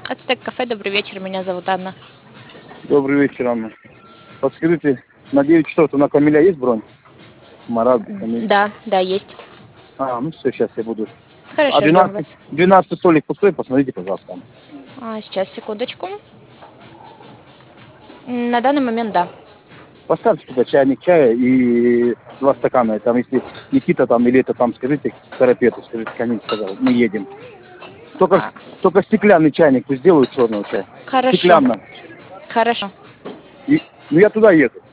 Ацтек кафе, добрый вечер, меня зовут Анна. Добрый вечер, Анна. Подскажите, на 9 часов на Камиля есть бронь? Марат, Камиль. Да, есть. Ну все, сейчас я буду. А Хорошо, ждем вас. 12 столик пустой, посмотрите, пожалуйста. Сейчас, секундочку. На данный момент да. Поставьте туда чайник чая и 2 стакана. Там, если Никита там или это там, скажите, Карапету, скажите, Камиль сказал, мы едем. Только стеклянный чайник пусть сделают черного чая. Хорошо. Стеклянно. Хорошо. Я туда еду.